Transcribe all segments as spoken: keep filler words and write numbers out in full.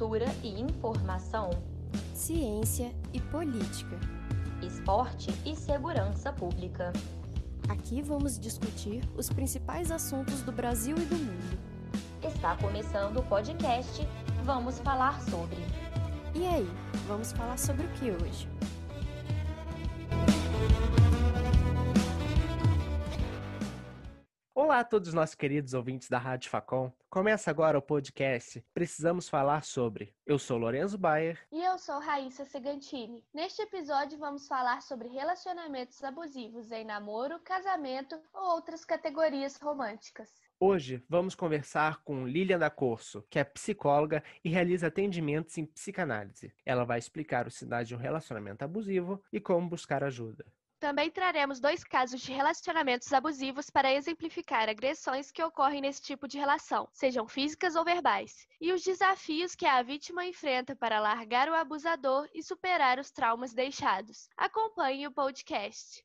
cultura e informação, ciência e política, esporte e segurança pública. Aqui vamos discutir os principais assuntos do Brasil e do mundo. Está começando o podcast Vamos Falar Sobre. E aí, vamos falar sobre o que hoje? Olá a todos os nossos queridos ouvintes da Rádio Facom. Começa agora o podcast Precisamos Falar Sobre. Eu sou Lorenzo Bayer. E eu sou Raíssa Segantini. Neste episódio vamos falar sobre relacionamentos abusivos em namoro, casamento ou outras categorias românticas. Hoje vamos conversar com Lilian da Corso, que é psicóloga e realiza atendimentos em psicanálise. Ela vai explicar os sinais de um relacionamento abusivo e como buscar ajuda. Também traremos dois casos de relacionamentos abusivos para exemplificar agressões que ocorrem nesse tipo de relação, sejam físicas ou verbais, e os desafios que a vítima enfrenta para largar o abusador e superar os traumas deixados. Acompanhe o podcast.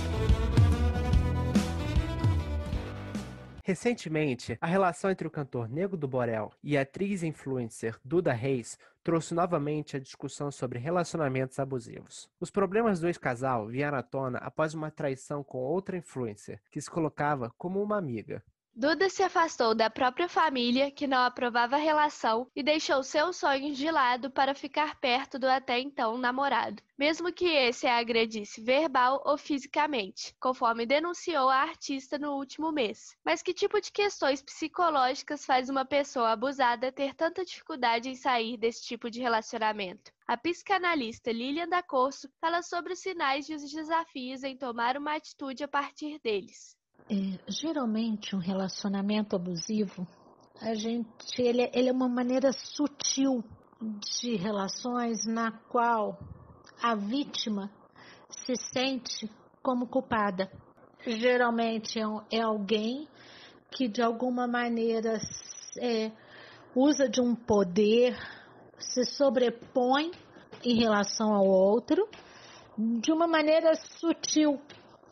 Recentemente, a relação entre o cantor Nego do Borel e a atriz influencer Duda Reis trouxe novamente a discussão sobre relacionamentos abusivos. Os problemas do ex-casal vieram à tona após uma traição com outra influencer, que se colocava como uma amiga. Duda se afastou da própria família, que não aprovava a relação, e deixou seus sonhos de lado para ficar perto do até então namorado, mesmo que esse a agredisse verbal ou fisicamente, conforme denunciou a artista no último mês. Mas que tipo de questões psicológicas faz uma pessoa abusada ter tanta dificuldade em sair desse tipo de relacionamento? A psicanalista Lilian da Corso fala sobre os sinais e os desafios em tomar uma atitude a partir deles. É, geralmente um relacionamento abusivo, a gente, ele, ele é uma maneira sutil de relações na qual a vítima se sente como culpada. Geralmente é, um, é alguém que de alguma maneira é, usa de um poder, se sobrepõe em relação ao outro de uma maneira sutil.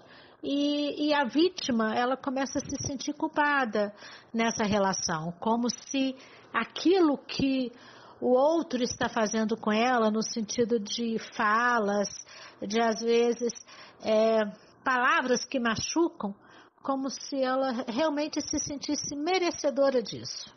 E, e a vítima, ela começa a se sentir culpada nessa relação, como se aquilo que o outro está fazendo com ela, no sentido de falas, de às vezes é, palavras que machucam, como se ela realmente se sentisse merecedora disso.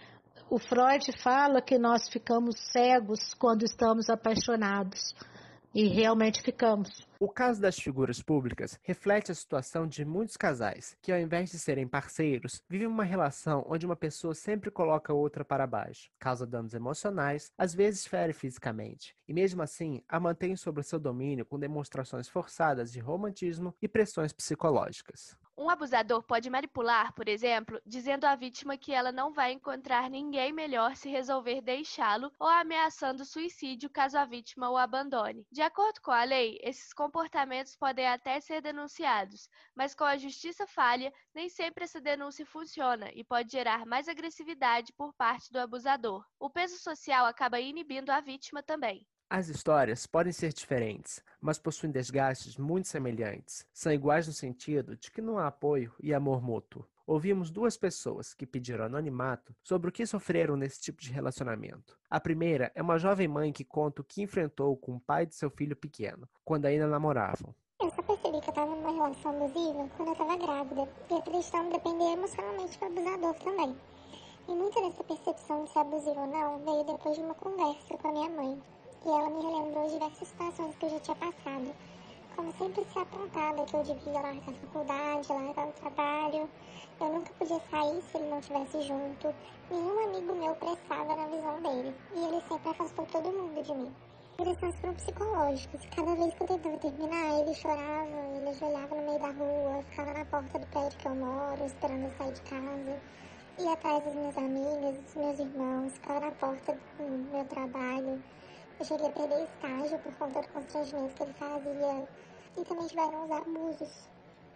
O Freud fala que nós ficamos cegos quando estamos apaixonados. E realmente ficamos. O caso das figuras públicas reflete a situação de muitos casais, que ao invés de serem parceiros, vivem uma relação onde uma pessoa sempre coloca a outra para baixo, causa danos emocionais, às vezes fere fisicamente, e mesmo assim a mantém sob seu domínio com demonstrações forçadas de romantismo e pressões psicológicas. Um abusador pode manipular, por exemplo, dizendo à vítima que ela não vai encontrar ninguém melhor se resolver deixá-lo ou ameaçando suicídio caso a vítima o abandone. De acordo com a lei, esses comportamentos podem até ser denunciados, mas com a justiça falha, nem sempre essa denúncia funciona e pode gerar mais agressividade por parte do abusador. O peso social acaba inibindo a vítima também. As histórias podem ser diferentes, mas possuem desgastes muito semelhantes. São iguais no sentido de que não há apoio e amor mútuo. Ouvimos duas pessoas que pediram anonimato sobre o que sofreram nesse tipo de relacionamento. A primeira é uma jovem mãe que conta o que enfrentou com o pai de seu filho pequeno, quando ainda namoravam. Eu só percebi que eu estava numa relação abusiva quando eu estava grávida. E a questão de depender emocionalmente do abusador também. E muita dessa percepção de ser abusivo ou não veio depois de uma conversa com a minha mãe. E ela me relembrou diversas situações que eu já tinha passado. Como sempre ser apontada que eu devia largar a faculdade, largar o trabalho. Eu nunca podia sair se ele não estivesse junto. Nenhum amigo meu prestava na visão dele. E ele sempre afastou todo mundo de mim. As agressões foram psicológicas. E cada vez que eu tentava terminar, ele chorava, ele ajoelhava no meio da rua, ficava na porta do prédio que eu moro, esperando eu sair de casa. Ia atrás das minhas amigas, dos meus irmãos, ficava na porta do meu trabalho. Eu cheguei a perder estágio por conta do constrangimento que ele fazia. E também tiveram os abusos,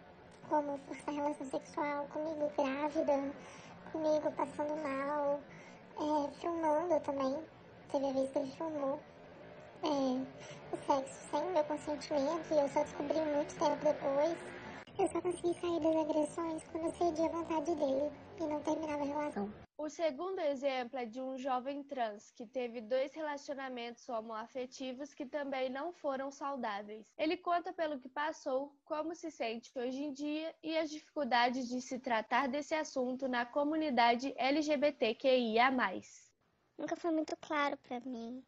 como forçar relação sexual comigo grávida, comigo passando mal, é, filmando também. Teve a vez que ele filmou é, o sexo sem o meu consentimento e eu só descobri muito tempo depois. Eu só consegui sair das agressões quando eu cedi à vontade dele e não terminava a relação. O segundo exemplo é de um jovem trans que teve dois relacionamentos homoafetivos que também não foram saudáveis. Ele conta pelo que passou, como se sente hoje em dia e as dificuldades de se tratar desse assunto na comunidade L G B T Q I A mais. Nunca foi muito claro pra mim.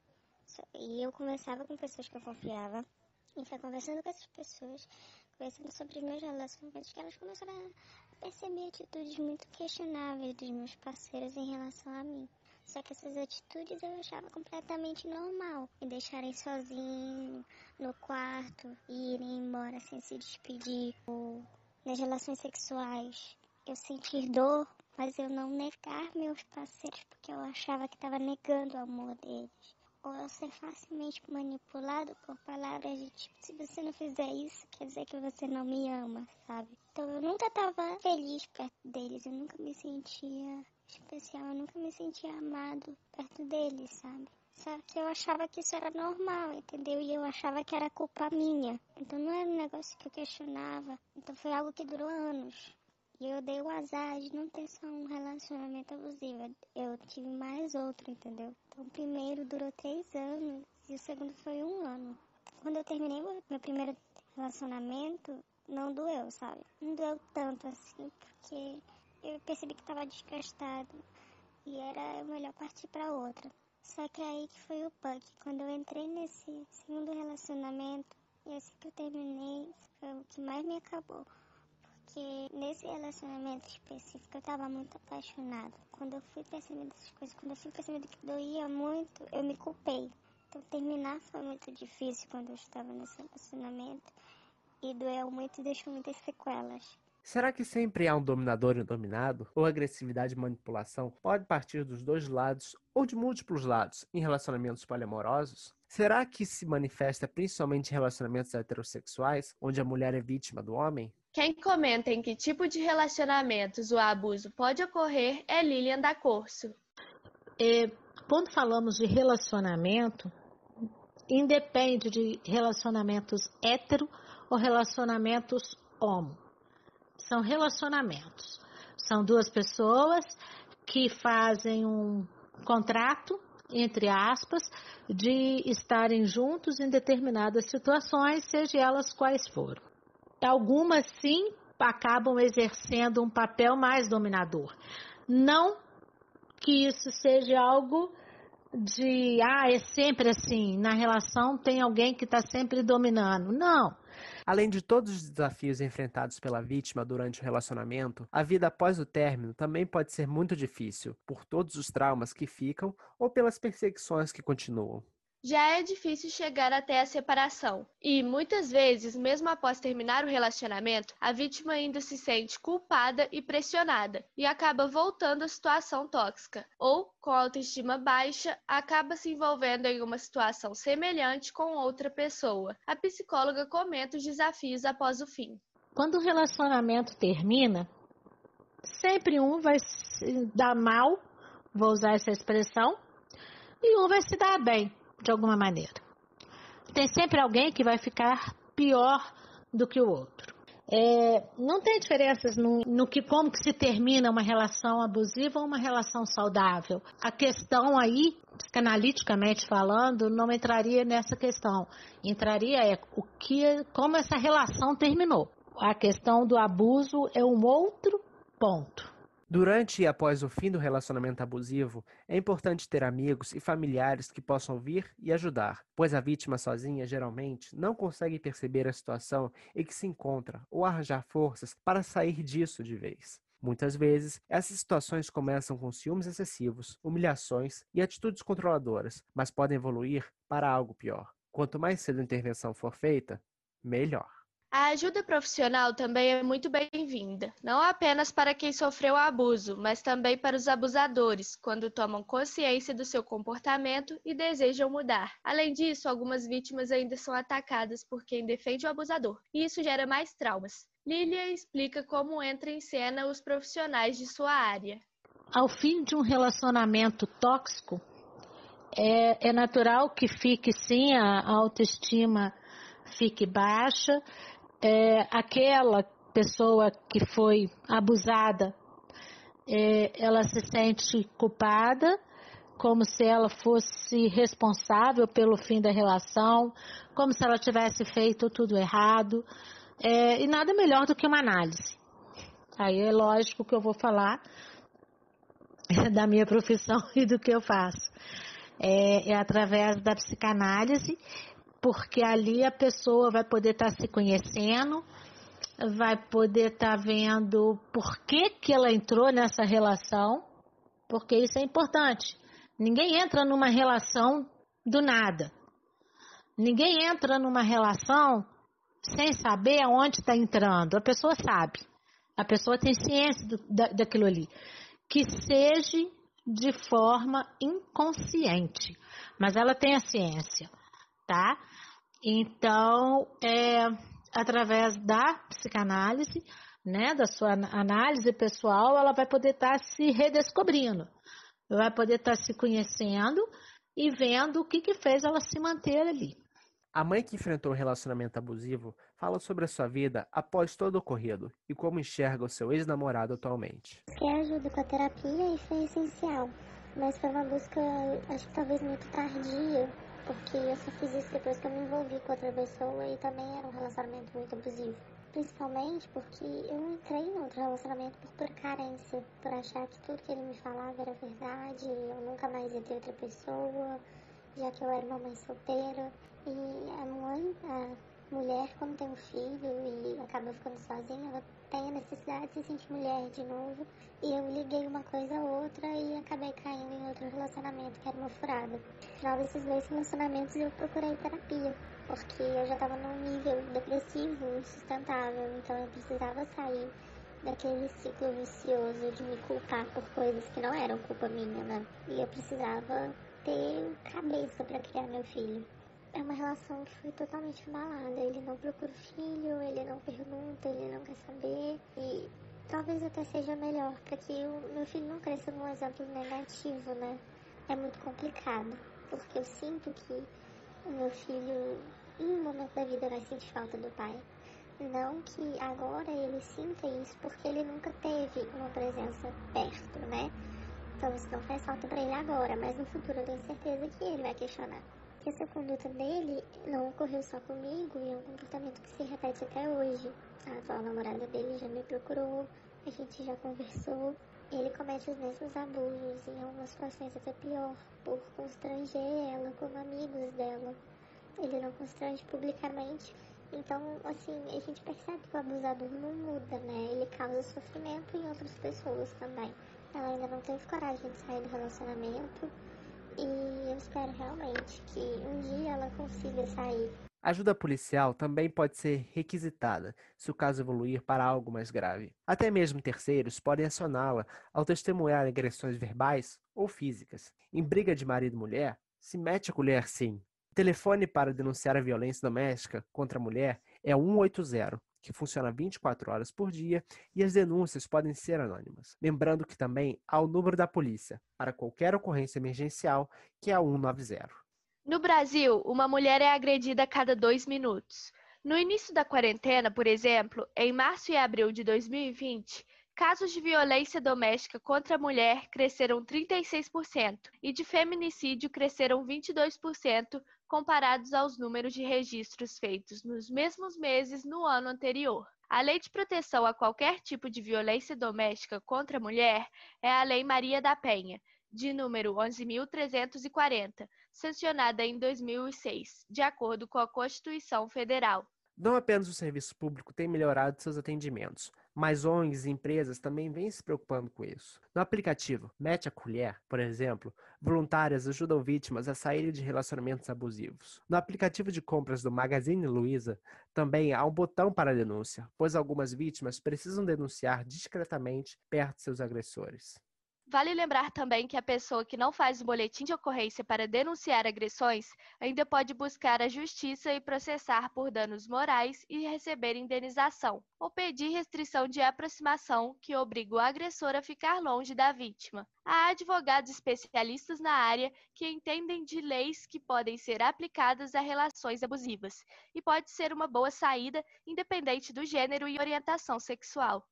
E eu conversava com pessoas que eu confiava. E foi conversando com essas pessoas, conversando sobre os meus relacionamentos, que elas começaram a perceber atitudes muito questionáveis dos meus parceiros em relação a mim. Só que essas atitudes eu achava completamente normal. Me deixarem sozinho no quarto e irem embora sem se despedir. Ou nas relações sexuais, eu sentir dor, mas eu não negar meus parceiros porque eu achava que estava negando o amor deles. Ou eu ser facilmente manipulado por palavras de tipo, se você não fizer isso, quer dizer que você não me ama, sabe? Então eu nunca tava feliz perto deles, eu nunca me sentia especial, eu nunca me sentia amado perto deles, sabe? Só que eu achava que isso era normal, entendeu? E eu achava que era culpa minha. Então não era um negócio que eu questionava. Então foi algo que durou anos. E eu dei o azar de não ter só um relacionamento abusivo. Eu tive mais outro, entendeu? Então o primeiro durou três anos e o segundo foi um ano. Quando eu terminei o meu primeiro relacionamento, não doeu, sabe? Não doeu tanto assim, porque eu percebi que estava desgastado. E era melhor partir para outra. Só que aí que foi o punk. Quando eu entrei nesse segundo relacionamento, e assim que eu terminei, foi o que mais me acabou. Porque nesse relacionamento específico eu tava muito apaixonada. Quando eu fui percebendo essas coisas, quando eu fui percebendo que doía muito, eu me culpei. Então terminar foi muito difícil quando eu estava nesse relacionamento. E doeu muito e deixou muitas sequelas. Será que sempre há um dominador e um dominado? Ou agressividade e manipulação pode partir dos dois lados ou de múltiplos lados em relacionamentos poliamorosos? Será que se manifesta principalmente em relacionamentos heterossexuais, onde a mulher é vítima do homem? Quem comenta em que tipo de relacionamentos o abuso pode ocorrer é Lilian da Corso. É, quando falamos de relacionamento, independe de relacionamentos hétero ou relacionamentos homo. São relacionamentos. São duas pessoas que fazem um contrato, entre aspas, de estarem juntos em determinadas situações, seja elas quais forem. Algumas, sim, acabam exercendo um papel mais dominador. Não que isso seja algo de, ah, é sempre assim, na relação tem alguém que está sempre dominando. Não. Além de todos os desafios enfrentados pela vítima durante o relacionamento, a vida após o término também pode ser muito difícil, por todos os traumas que ficam ou pelas perseguições que continuam. Já é difícil chegar até a separação. E, muitas vezes, mesmo após terminar o relacionamento, a vítima ainda se sente culpada e pressionada e acaba voltando à situação tóxica. Ou, com autoestima baixa, acaba se envolvendo em uma situação semelhante com outra pessoa. A psicóloga comenta os desafios após o fim. Quando o relacionamento termina, sempre um vai se dar mal, vou usar essa expressão, e um vai se dar bem. De alguma maneira. Tem sempre alguém que vai ficar pior do que o outro. É, não tem diferenças no, no que como que se termina uma relação abusiva ou uma relação saudável. A questão aí, psicanaliticamente falando, não entraria nessa questão. Entraria é o que, como essa relação terminou. A questão do abuso é um outro ponto. Durante e após o fim do relacionamento abusivo, é importante ter amigos e familiares que possam ouvir e ajudar, pois a vítima sozinha, geralmente, não consegue perceber a situação em que se encontra ou arranjar forças para sair disso de vez. Muitas vezes, essas situações começam com ciúmes excessivos, humilhações e atitudes controladoras, mas podem evoluir para algo pior. Quanto mais cedo a intervenção for feita, melhor. A ajuda profissional também é muito bem-vinda, não apenas para quem sofreu abuso, mas também para os abusadores, quando tomam consciência do seu comportamento e desejam mudar. Além disso, algumas vítimas ainda são atacadas por quem defende o abusador, e isso gera mais traumas. Lilia explica como entra em cena os profissionais de sua área. Ao fim de um relacionamento tóxico, é, é natural que fique sim, a autoestima fique baixa. É, aquela pessoa que foi abusada, é, ela se sente culpada, como se ela fosse responsável pelo fim da relação, como se ela tivesse feito tudo errado, é, e nada melhor do que uma análise. Aí é lógico que eu vou falar da minha profissão e do que eu faço. É, é através da psicanálise, porque ali a pessoa vai poder estar se conhecendo, vai poder estar vendo por que, que ela entrou nessa relação, porque isso é importante. Ninguém entra numa relação do nada. Ninguém entra numa relação sem saber aonde está entrando. A pessoa sabe. A pessoa tem ciência do, da, daquilo ali. Que seja de forma inconsciente. Mas ela tem a ciência, tá? Então, é através da psicanálise, né, da sua análise pessoal, ela vai poder estar se redescobrindo. Vai poder estar se conhecendo e vendo o que, que fez ela se manter ali. A mãe que enfrentou um relacionamento abusivo fala sobre a sua vida após todo o ocorrido e como enxerga o seu ex-namorado atualmente. Busquei ajuda com a terapia e foi essencial, mas foi uma busca, acho que talvez muito tardia, porque eu só fiz isso depois que eu me envolvi com outra pessoa e também era um relacionamento muito abusivo. Principalmente porque eu não entrei em outro relacionamento por pura carência, por achar que tudo que ele me falava era verdade, eu nunca mais ia ter outra pessoa, já que eu era uma mãe solteira. E a mãe, a mulher, quando tem um filho e acaba ficando sozinha, ela tem a necessidade de se sentir mulher de novo. E eu liguei uma coisa a outra e acabei caindo em outro relacionamento, que era uma furada. No final desses dois relacionamentos eu procurei terapia, porque eu já estava num nível depressivo, insustentável, então eu precisava sair daquele ciclo vicioso de me culpar por coisas que não eram culpa minha, né? E eu precisava ter cabeça para criar meu filho. É uma relação que foi totalmente abalada. Ele não procura filho, ele não pergunta, ele não quer saber. E talvez até seja melhor, para que o meu filho não cresça num exemplo negativo, né? É muito complicado, porque eu sinto que o meu filho, em um momento da vida, vai sentir falta do pai. Não que agora ele sinta isso, porque ele nunca teve uma presença perto, né? Então isso não faz falta para ele agora, mas no futuro eu tenho certeza que ele vai questionar. Que essa conduta dele não ocorreu só comigo e é um comportamento que se repete até hoje. A atual namorada dele já me procurou, a gente já conversou. Ele comete os mesmos abusos, em algumas situações até pior, por constranger ela como amigos dela. Ele não constrange publicamente. Então, assim, a gente percebe que o abusador não muda, né? Ele causa sofrimento em outras pessoas também. Ela ainda não teve coragem de sair do relacionamento. E eu espero realmente que um dia ela consiga sair. A ajuda policial também pode ser requisitada, se o caso evoluir para algo mais grave. Até mesmo terceiros podem acioná-la ao testemunhar agressões verbais ou físicas. Em briga de marido e mulher, se mete a colher sim. O telefone para denunciar a violência doméstica contra a mulher é o cento e oitenta, que funciona vinte e quatro horas por dia, e as denúncias podem ser anônimas. Lembrando que também há o número da polícia, para qualquer ocorrência emergencial, que é o cento e noventa. No Brasil, uma mulher é agredida a cada dois minutos. No início da quarentena, por exemplo, em março e abril de dois mil e vinte, casos de violência doméstica contra a mulher cresceram trinta e seis por cento e de feminicídio cresceram vinte e dois por cento comparados aos números de registros feitos nos mesmos meses no ano anterior. A Lei de Proteção a Qualquer Tipo de Violência Doméstica contra a Mulher é a Lei Maria da Penha, de número onze mil trezentos e quarenta, sancionada em dois mil e seis, de acordo com a Constituição Federal. Não apenas o serviço público tem melhorado seus atendimentos, mas O N Gs e empresas também vêm se preocupando com isso. No aplicativo Mete a Colher, por exemplo, voluntárias ajudam vítimas a saírem de relacionamentos abusivos. No aplicativo de compras do Magazine Luiza, também há um botão para denúncia, pois algumas vítimas precisam denunciar discretamente perto de seus agressores. Vale lembrar também que a pessoa que não faz um boletim de ocorrência para denunciar agressões ainda pode buscar a justiça e processar por danos morais e receber indenização, ou pedir restrição de aproximação que obriga o agressor a ficar longe da vítima. Há advogados especialistas na área que entendem de leis que podem ser aplicadas a relações abusivas e pode ser uma boa saída, independente do gênero e orientação sexual.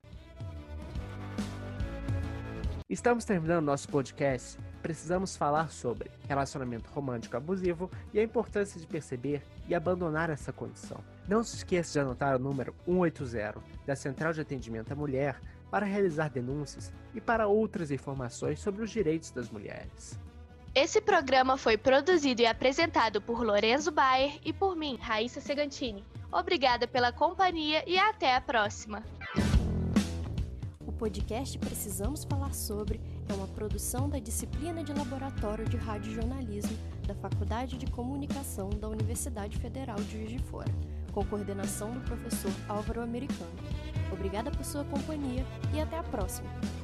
Estamos terminando nosso podcast. Precisamos falar sobre relacionamento romântico abusivo e a importância de perceber e abandonar essa condição. Não se esqueça de anotar o número um oito zero da Central de Atendimento à Mulher para realizar denúncias e para outras informações sobre os direitos das mulheres. Esse programa foi produzido e apresentado por Lorenzo Bayer e por mim, Raíssa Segantini. Obrigada pela companhia e até a próxima! O podcast Precisamos Falar Sobre é uma produção da disciplina de Laboratório de Radiojornalismo da Faculdade de Comunicação da Universidade Federal de Juiz de Fora, com coordenação do professor Álvaro Americano. Obrigada por sua companhia e até a próxima!